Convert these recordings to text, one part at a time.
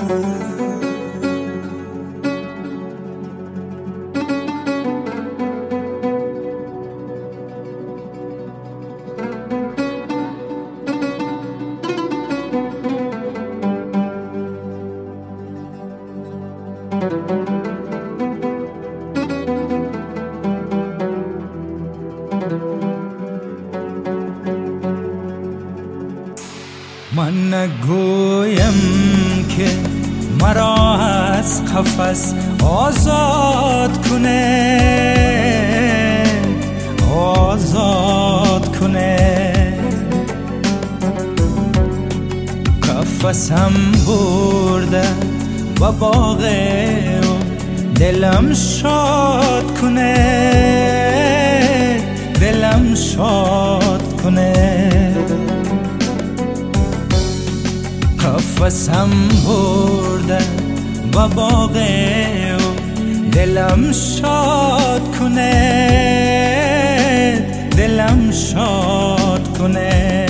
من نگویم که مرا از قفس آزاد کنه، آزاد کنه. قفسم برده و باغه و دلم شاد کنه، دلم شاد کنه. قفسم برده و باغه و دلم شاد کنه، دلم شاد کنه.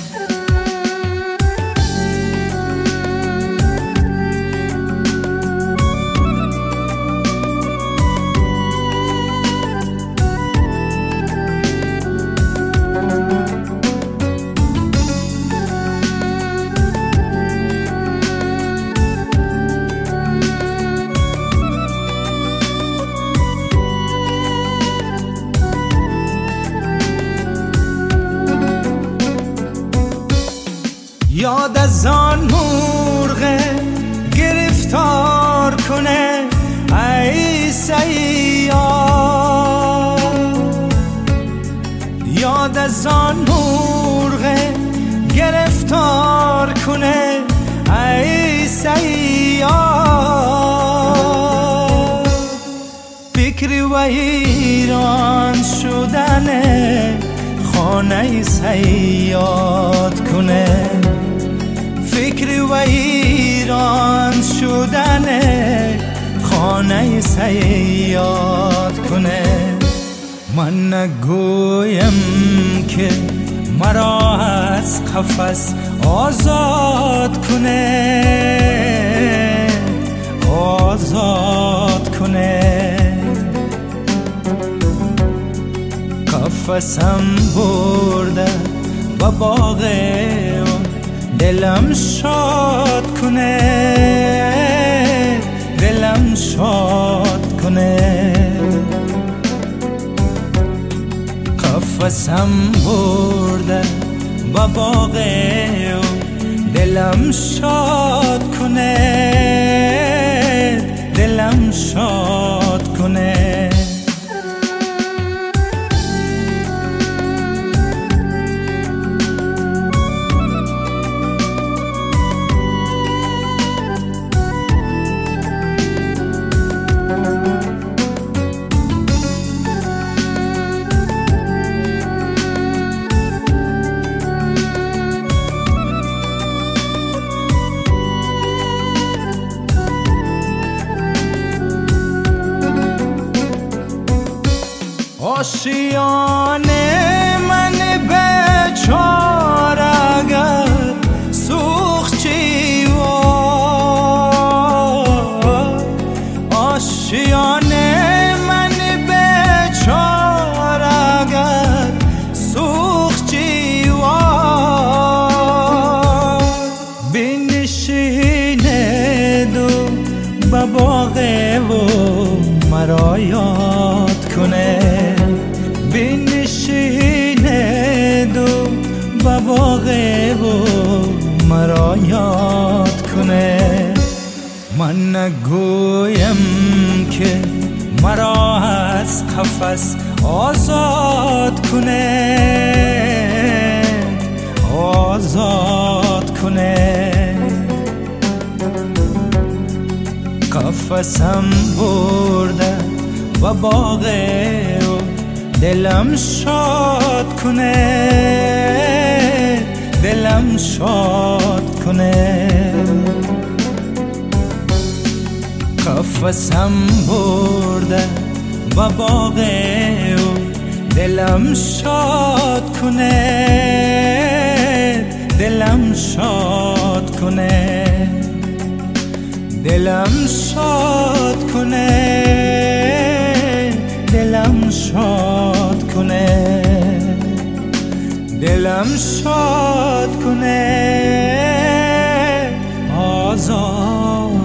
یاد از آن مرغ گرفتار کنه ای صیاد، یاد از آن مرغ گرفتار کنه ای صیاد. فکری و ایران شدن خانه صیاد کنه، فکر و ایران شدن خانه صیاد کنه. من نگویم که مرا از قفس آزاد کنه، آزاد کنه. قفسم برده و باغه و دلم شاد کنه، دلم شاد کنه. قفسم برده و باغه و دلم شاد کنه، دلم شاد کنه. آشیانه من بیچاره اگر سوخت چی وای، آشیانه من بیچاره اگر سوخت چی وای. بنشینه دو به باغه و مرا یاد کنه، بنشینه دو و باغه و مرا یاد کنه. من نگویم که مرا از قفس آزاد کنه، آزاد کنه. قفسم برده و باغه و دلم شاد کنه، دلم شاد کنه. قفسم برده و باغه و دلم شاد کنه، دلم شاد کنه. دلم شاد کنه، دلم شاد کنه، دلم شاد کنه، آزاد